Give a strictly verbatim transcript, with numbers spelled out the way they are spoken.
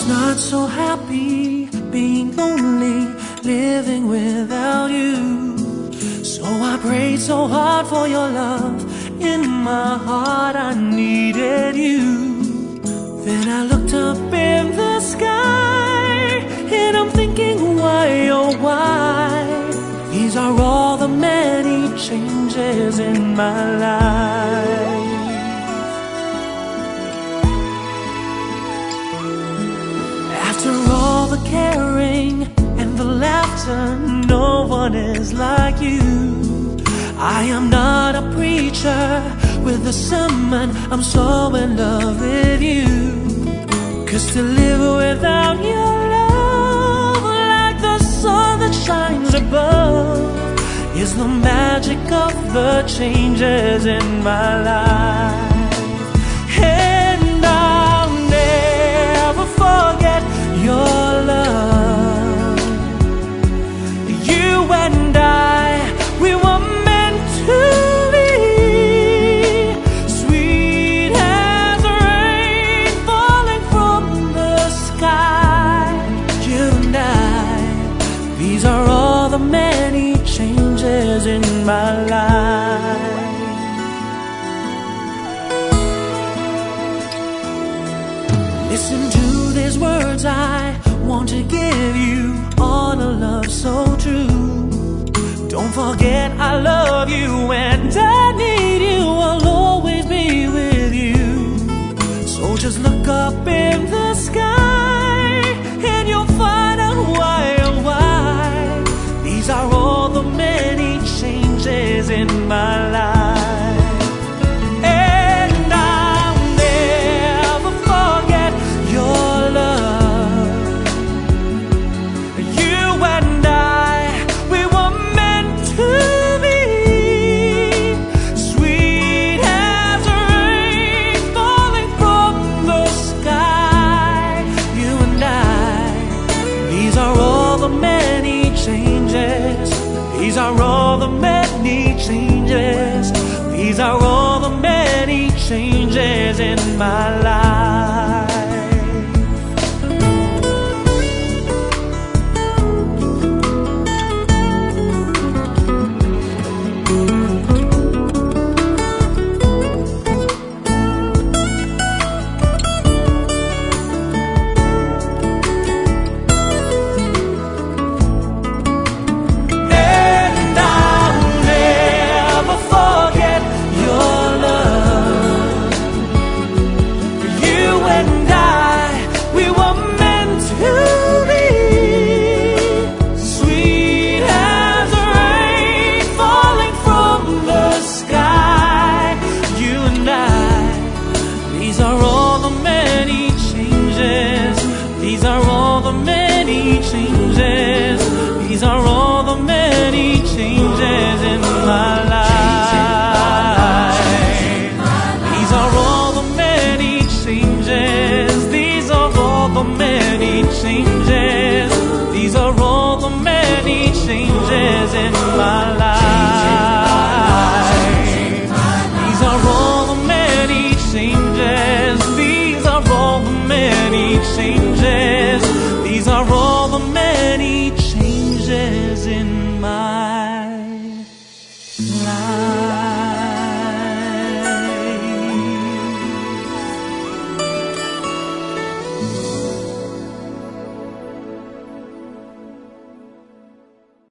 not so happy being lonely, living without you. So I prayed so hard for your love. In my heart I needed you. Then I looked up in the sky, and I'm thinking why, oh why? These are all the many changes in my life. After all the caring and the laughter, no one is like you. I am not a preacher with a sermon, I'm so in love with you. Cause to live without your love, like the sun that shines above, is the magic of the changes in my life. And I'll never forget your love. You and I, we were meant to be, sweet as rain falling from the sky. You and I, these are all the many changes in my life. Listen to these words, I want to give you all a love so true. Don't forget I love you and I need you, I'll always be with you. So just look up in the sky and you'll find out why, oh why. These are all the many changes in my life. And I'll never forget your love. You and I, we were meant to be, sweet as rain falling from the sky. You and I, these are all the many changes. These are all the many changes. These are all the many changes in my life. These are all the many changes. These are all the many changes in my life. These are all the many changes. These are all the many changes. These are all the many changes in my life. These are all the many changes. These are all the many changes. These are all the many